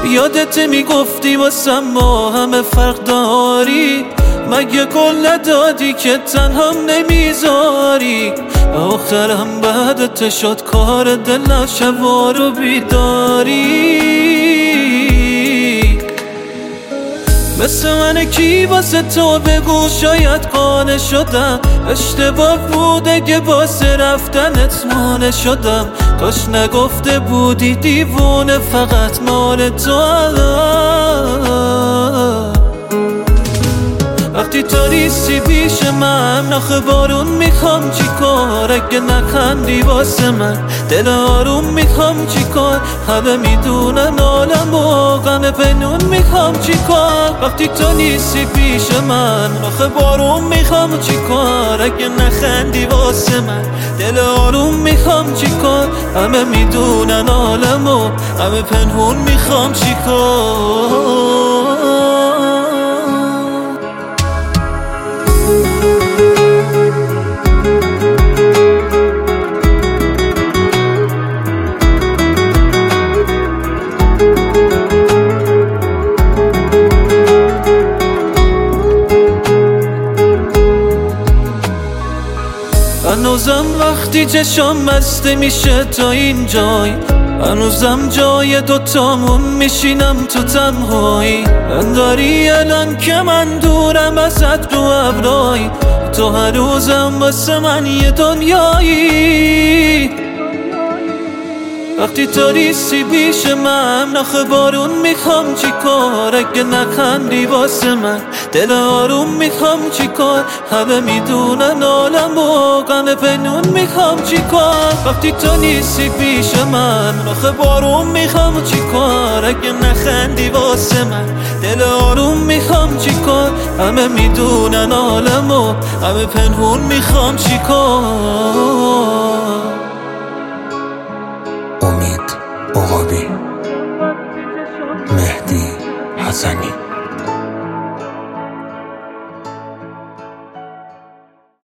یادت میگفتی واسم ما همه فرق داری، مگه گل ندادی که تنها نمیذاری؟ آخرم بعدت شد کار دل شبا رو بیداری. مثل من کی واسه تو بگو شاید قانع شدم، اشتباه بوده که واسه رفتنت مانع شدم. کاش نگفته بودی دیوونه فقط مال تو. وقتی تو نیستی پیش من آخه بارون میخوام چیکار؟ اگه نخندی واسه من دل آروم میخوام چیکار؟ همه میدونن عالم و غم پنهون میخوام چیکار؟ وقتی تو نیستی پیش من آخه بارون میخوام چیکار؟ اگه نخندی واسه من دل آروم میخوام چیکار؟ همه میدونن عالم و غم پنهون میخوام چیکار؟ هنوزم وقتی چشم بسته میشه تا این جای، هنوزم جای دوتامون میشینم تو تنهایی. انداری الان که من دورم ازت رو ابرای، تو هنوزم واسه من یه دنیایی. وقتی تو نیستی پیش من آخه بارون میخوام چیکار؟ اگه نخندی واسه من دل آروم میخوام چیکار؟ همه میدونن عالم و غم پنهون میخوام چیکار؟ وقتی تو نیستی پیش من آخه بارون میخوام چیکار؟ اگه نخندی واسه من دل آروم میخوام چیکار؟ همه میدونن عالم و غم پنهون میخوام چیکار؟ امید عقابی، مهدی حسنی.